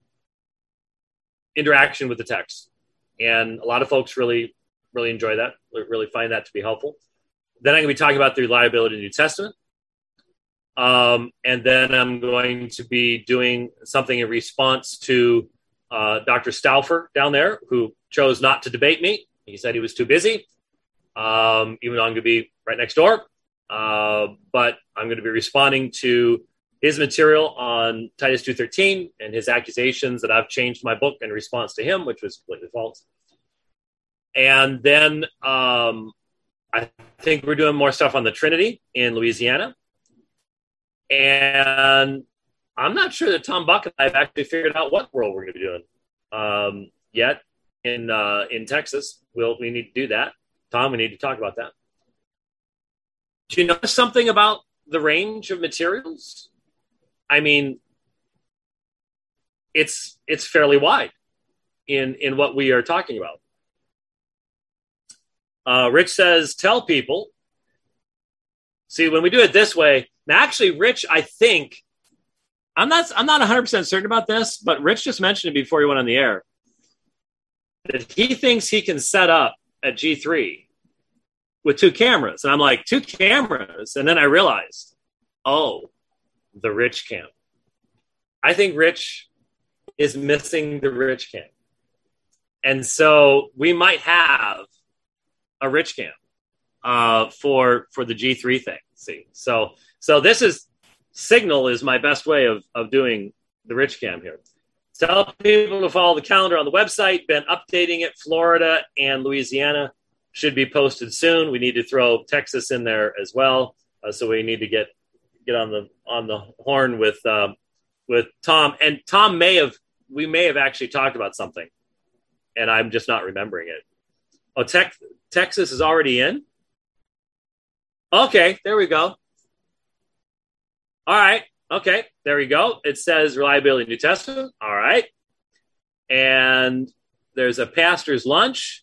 Speaker 1: interaction with the text. And a lot of folks really, really enjoy that, really find that to be helpful. Then I'm going to be talking about the reliability of the New Testament. Um, and then I'm going to be doing something in response to uh, Doctor Stauffer down there, who chose not to debate me. He said he was too busy, um, even though I'm going to be right next door. Uh, but I'm going to be responding to his material on Titus two thirteen and his accusations that I've changed my book in response to him, which was completely false. And then um, I think we're doing more stuff on the Trinity in Louisiana. And I'm not sure that Tom Buck and I have actually figured out what world we're going to be doing um, yet in uh, in Texas. We'll, we need to do that. Tom, we need to talk about that. Do you notice something about the range of materials? I mean, it's it's fairly wide in, in what we are talking about. Uh, Rich says, tell people. See, when we do it this way, now actually, Rich, I think, I'm not I'm not one hundred percent certain about this, but Rich just mentioned it before he went on the air, that he thinks he can set up at G three with two cameras. And I'm like, two cameras? And then I realized, oh, the Rich cam. I think Rich is missing the Rich cam. And so we might have a Rich cam uh, for for the G three thing. See, so so this is Signal is my best way of of doing the Rich cam here. Tell people to follow the calendar on the website. Been updating it. Florida and Louisiana should be posted soon. We need to throw Texas in there as well. Uh, so we need to get get on the on the horn with um, with Tom. And Tom may have we may have actually talked about something, and I'm just not remembering it. Oh, Tex- Texas is already in? Okay, there we go. All right, okay, there we go. It says Reliability New Testament. All right. And there's a pastor's lunch.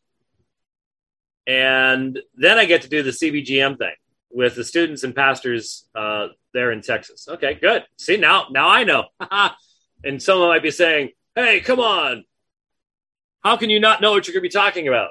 Speaker 1: And then I get to do the C B G M thing with the students and pastors uh, there in Texas. Okay, good. See, now, now I know. And someone might be saying, hey, come on. How can you not know what you're going to be talking about?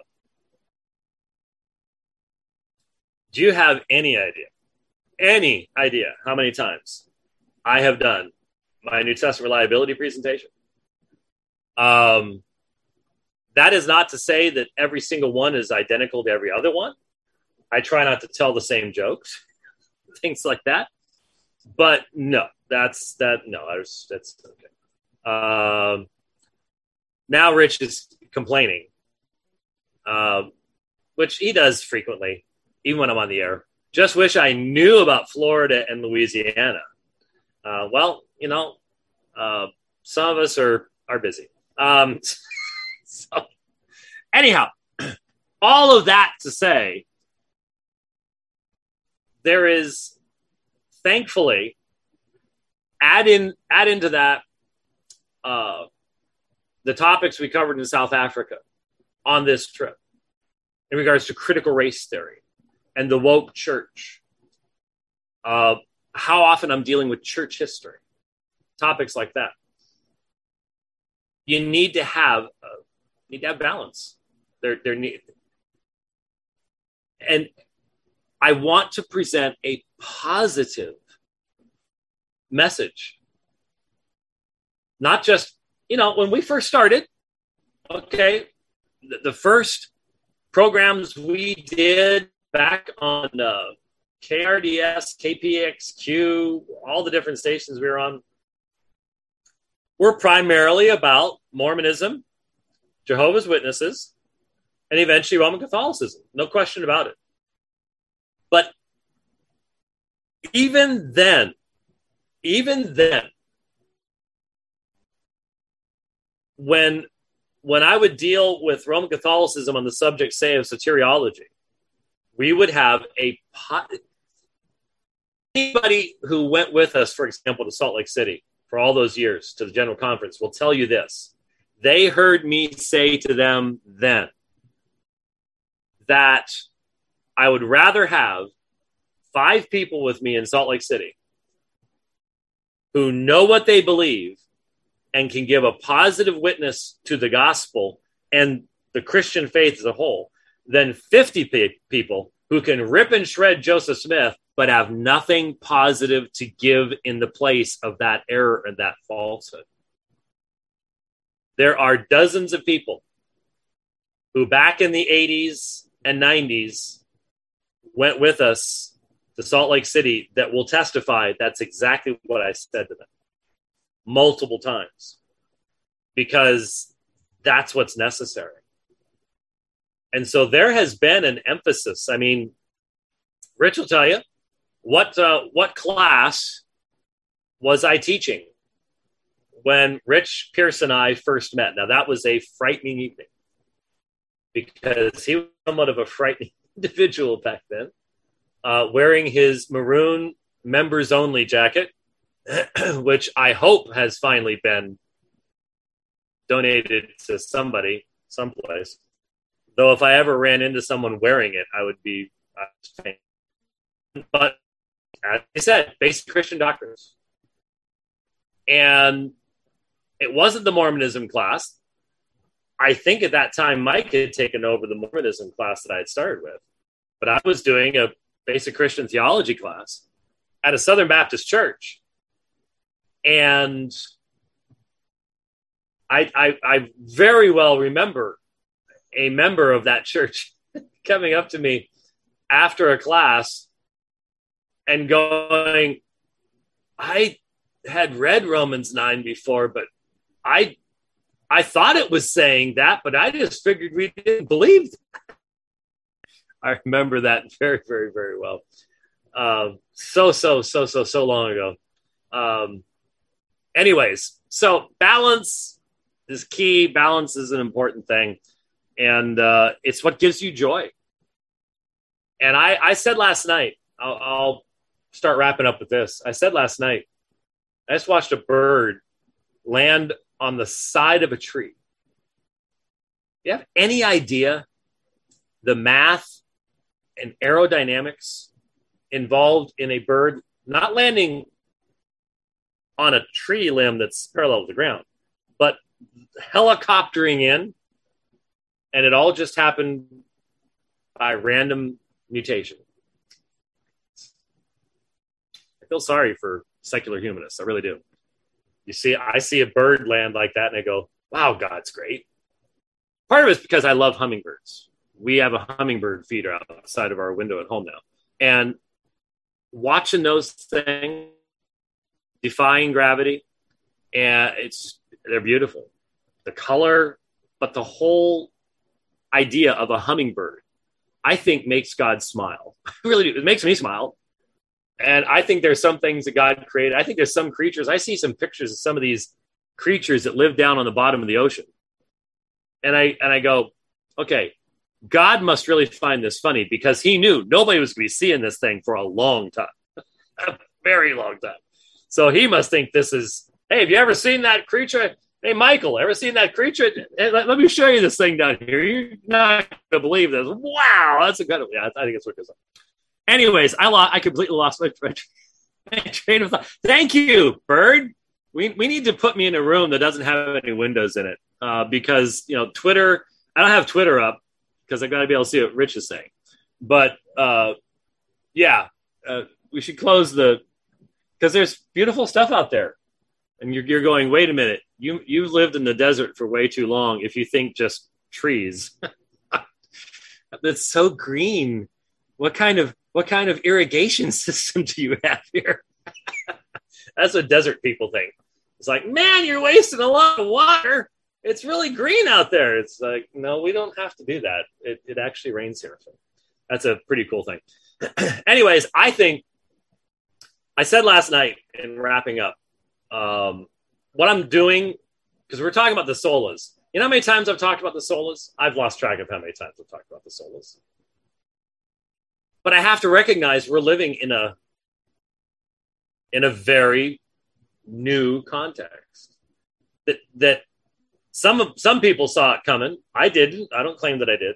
Speaker 1: Do you have any idea, any idea how many times I have done my New Testament reliability presentation? Um, that is not to say that every single one is identical to every other one. I try not to tell the same jokes, things like that. But no, that's that. No, that's, that's okay. Um, now Rich is complaining, um, which he does frequently, even when I'm on the air. Just wish I knew about Florida and Louisiana. Uh, well, you know, uh, some of us are are busy. Um, so, anyhow, all of that to say, there is, thankfully, add in add into that uh, the topics we covered in South Africa on this trip in regards to critical race theory and the woke church. Uh, how often I'm dealing with church history, topics like that. You need to have uh, need to have balance. There, there need, and I want to present a positive message. Not just, you know, when we first started, okay, the, the first programs we did back on uh, K R D S, K P X Q, all the different stations we were on, were primarily about Mormonism, Jehovah's Witnesses, and eventually Roman Catholicism. No question about it. But even then, even then, when when I would deal with Roman Catholicism on the subject, say, of soteriology, we would have a pot. Anybody who went with us, for example, to Salt Lake City for all those years to the General Conference will tell you this. They heard me say to them then that I would rather have five people with me in Salt Lake City who know what they believe and can give a positive witness to the gospel and the Christian faith as a whole than fifty pe- people who can rip and shred Joseph Smith but have nothing positive to give in the place of that error and that falsehood. There are dozens of people who back in the eighties and nineties went with us to Salt Lake City that will testify that's exactly what I said to them multiple times, because that's what's necessary. And so there has been an emphasis. I mean, Rich will tell you, what uh, what class was I teaching when Rich Pierce and I first met. Now, that was a frightening evening because he was somewhat of a frightening individual back then, uh, wearing his maroon members only jacket, which I hope has finally been donated to somebody, someplace. Though if I ever ran into someone wearing it, I would be uh, but as I said, basic Christian doctrines. And it wasn't the Mormonism class. I think at that time, Mike had taken over the Mormonism class that I had started with. But I was doing a basic Christian theology class at a Southern Baptist church. And I, I, I very well remember a member of that church coming up to me after a class and going, I had read Romans nine before, but I I thought it was saying that, but I just figured we didn't believe that. I remember that very, very, very well. Um, so, so, so, so, so long ago. Um, anyways, so balance is key. Balance is an important thing. And uh, it's what gives you joy. And I, I said last night, I'll, I'll start wrapping up with this. I said last night, I just watched a bird land on the side of a tree. You have any idea the math and aerodynamics involved in a bird not landing on a tree limb that's parallel to the ground, but helicoptering in, and it all just happened by random mutation. I feel sorry for secular humanists. I really do. You see, I see a bird land like that and I go, wow, God's great. Part of it's because I love hummingbirds. We have a hummingbird feeder outside of our window at home now. And watching those things, defying gravity, and it's they're beautiful. The color, but the whole idea of a hummingbird, I think makes God smile. I really do. It makes me smile. And I think there's some things that God created. I think there's some creatures. I see some pictures of some of these creatures that live down on the bottom of the ocean. And I and I go, okay, God must really find this funny because he knew nobody was going to be seeing this thing for a long time, a very long time. So he must think this is, hey, have you ever seen that creature? Hey, Michael, ever seen that creature? Hey, let, let me show you this thing down here. You're not going to believe this. Wow, that's a good one. Yeah, I think it's what it is. Anyways, I lost, I completely lost my, my train of thought. Thank you, Bird. We we need to put me in a room that doesn't have any windows in it uh, because, you know, Twitter, I don't have Twitter up because I've got to be able to see what Rich is saying. But, uh, yeah, uh, we should close the, because there's beautiful stuff out there. And you're, you're going, wait a minute, you, you've lived in the desert for way too long if you think just trees. That's so green. What kind of what kind of irrigation system do you have here? That's what desert people think. It's like, man, you're wasting a lot of water. It's really green out there. It's like, no, we don't have to do that. It, it actually rains here. So that's a pretty cool thing. Anyways, I think I said last night in wrapping up, um, what I'm doing, because we're talking about the solas. You know how many times I've talked about the solas? I've lost track of how many times I've talked about the solas. But I have to recognize we're living in a in a very new context. That that some some people saw it coming. I didn't. I don't claim that I did.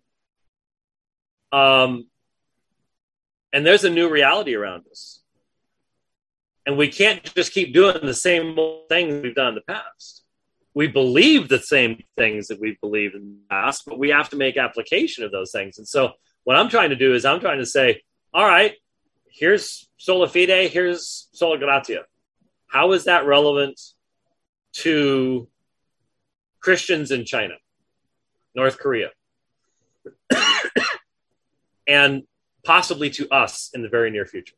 Speaker 1: Um, and there's a new reality around us. And we can't just keep doing the same old things we've done in the past. We believe the same things that we've believed in the past, but we have to make application of those things. And so what I'm trying to do is I'm trying to say, all right, here's sola fide, here's sola gratia. How is that relevant to Christians in China, North Korea, and possibly to us in the very near future?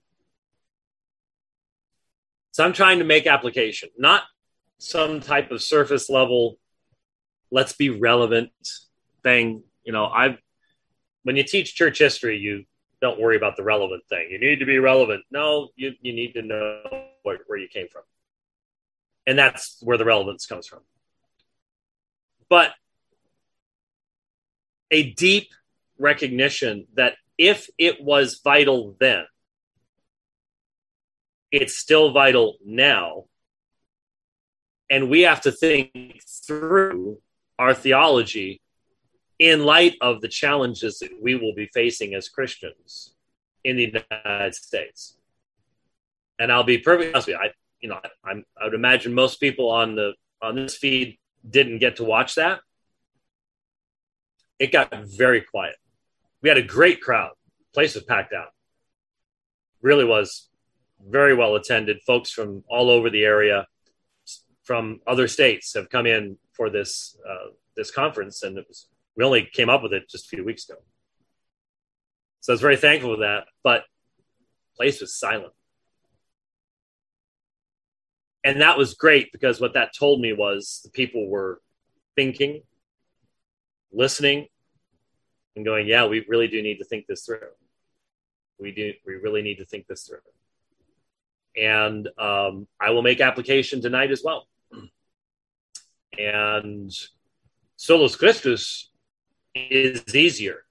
Speaker 1: So I'm trying to make application, not some type of surface level, let's be relevant thing. You know, I've, when you teach church history, you don't worry about the relevant thing. You need to be relevant. No, you, you need to know where, where you came from. And that's where the relevance comes from. But a deep recognition that if it was vital then, it's still vital now. And we have to think through our theology in light of the challenges that we will be facing as Christians in the United States. And I'll be perfectly honest with you, I, you know, I, I'm, I would imagine most people on the on this feed didn't get to watch that. It got very quiet. We had a great crowd. The place was packed out. Really was very well attended. Folks from all over the area, from other states, have come in for this uh, this conference, and it was we only came up with it just a few weeks ago. So I was very thankful for that. But the place was silent. And that was great, because what that told me was the people were thinking, listening, and going, yeah, we really do need to think this through. We do. We really need to think this through. And um, I will make application tonight as well. And Solus Christus is easier.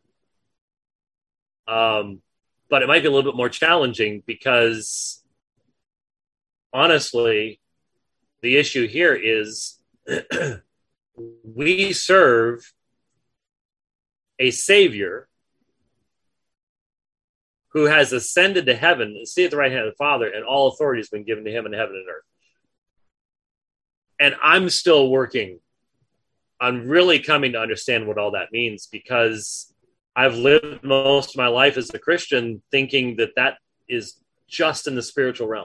Speaker 1: Um, but it might be a little bit more challenging, because honestly, the issue here is we serve a Savior who has ascended to heaven and seated at the right hand of the Father, and all authority has been given to him in heaven and earth. And I'm still working on really coming to understand what all that means, because I've lived most of my life as a Christian thinking that that is just in the spiritual realm.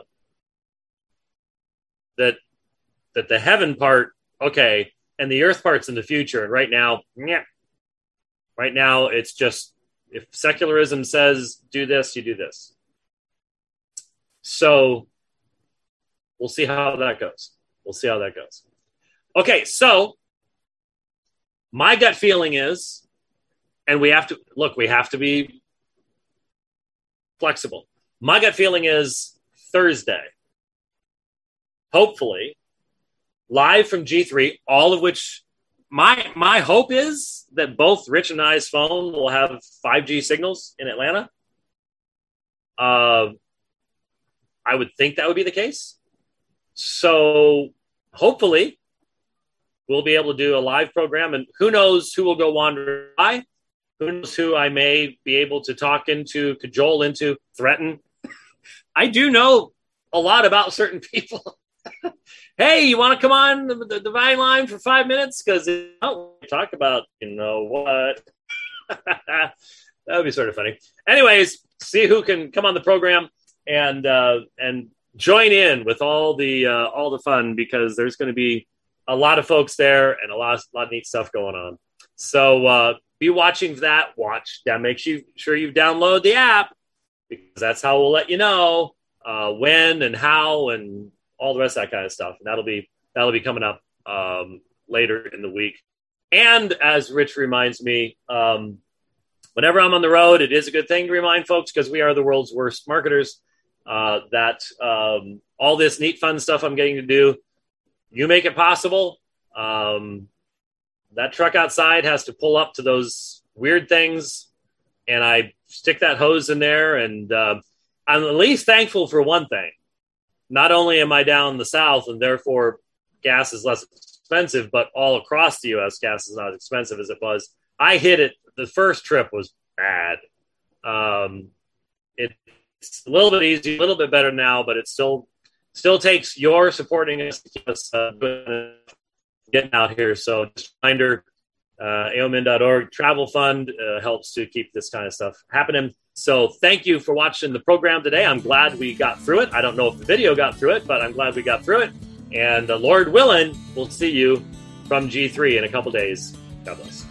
Speaker 1: That that the heaven part, okay, and the earth part's in the future. And right now, yeah, right now it's just, if secularism says do this, you do this. So we'll see how that goes. We'll see how that goes. Okay, so my gut feeling is, and we have to, look, we have to be flexible. My gut feeling is Thursday. Hopefully, live from G three, all of which, my my hope is that both Rich and I's phone will have five G signals in Atlanta. Uh, I would think that would be the case. So hopefully, we'll be able to do a live program, and who knows who will go wander by. Who knows who I may be able to talk into, cajole into, threaten. I do know a lot about certain people. Hey, you want to come on the, the Divine Line for five minutes? Because oh, we talk about, you know what? That would be sort of funny. Anyways, see who can come on the program and uh, and join in with all the uh, all the fun, because there's going to be a lot of folks there and a lot of, a lot of neat stuff going on. So uh, be watching for that. Watch that. Make sure, sure you download the app, because that's how we'll let you know uh, when and how and all the rest of that kind of stuff. And that'll be that'll be coming up um, later in the week. And as Rich reminds me, um, whenever I'm on the road, it is a good thing to remind folks, because we are the world's worst marketers, uh, that um, all this neat, fun stuff I'm getting to do, you make it possible. Um, that truck outside has to pull up to those weird things, and I stick that hose in there. And uh, I'm at least thankful for one thing. Not only am I down the south and therefore gas is less expensive, but all across the U S gas is not as expensive as it was. I hit it. The first trip was bad. Um, it's a little bit easy, a little bit better now, but it still still takes your supporting us to keep us uh, getting out here. So just a reminder, uh, A O M N dot org travel fund uh, helps to keep this kind of stuff happening. So thank you for watching the program today. I'm glad we got through it. I don't know if the video got through it, but I'm glad we got through it. And uh, Lord willing, we'll see you from G three in a couple days. God bless.